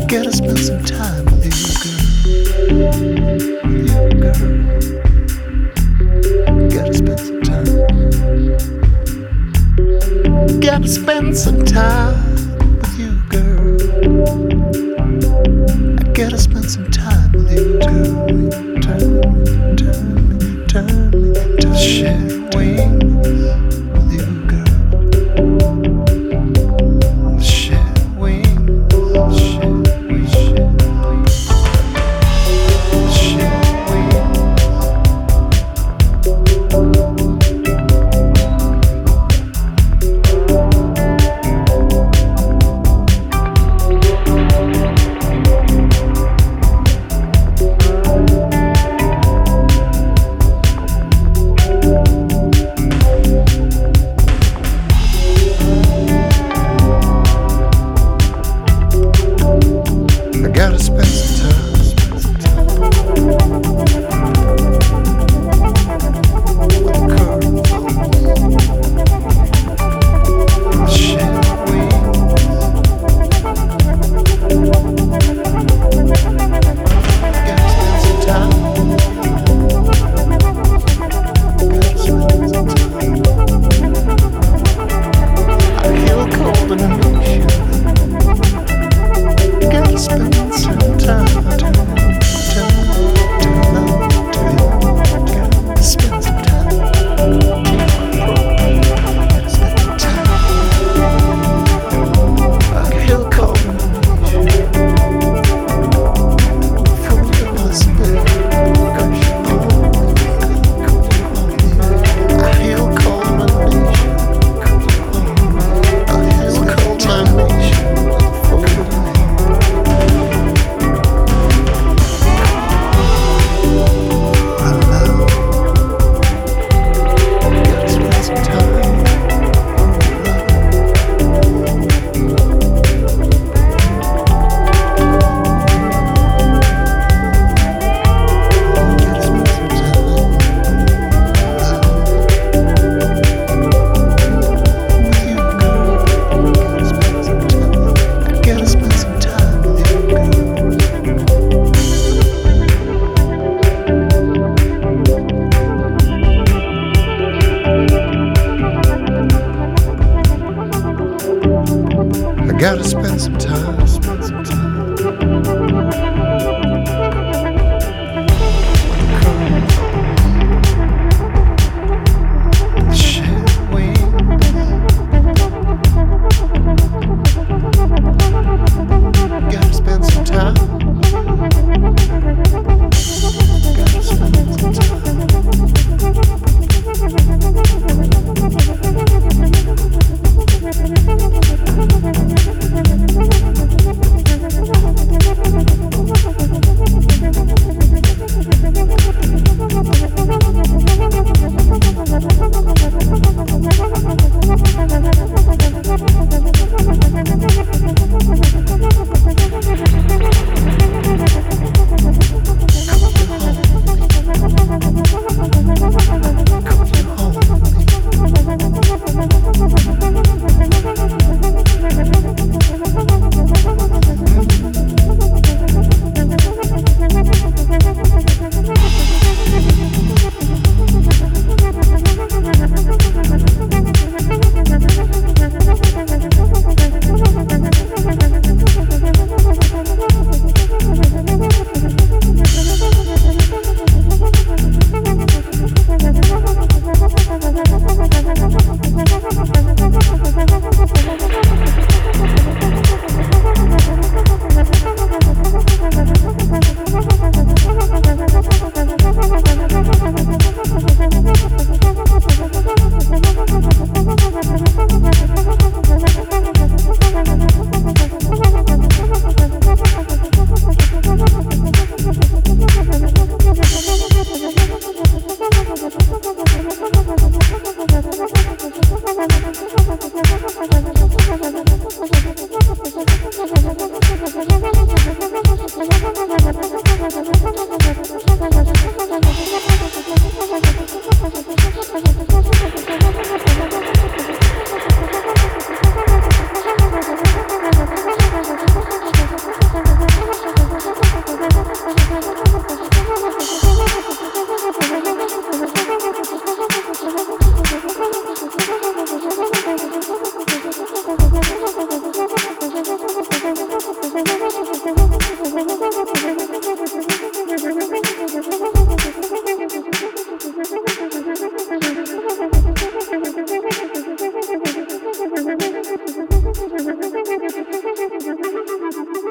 Gotta spend some time with you, girl. Gotta spend some time. Gotta spend some time with you, girl. I gotta spend some time with you. Turn me into share wings with you, girl. Gotta spend some time. With the curve. Shit, gotta spend some time. Gotta spend some time. I feel cold in an ocean. Gotta spend some time. Spend some time. I feel cold. Full of possibility. I feel cold, my nation. I feel cold, my nation. Thank you.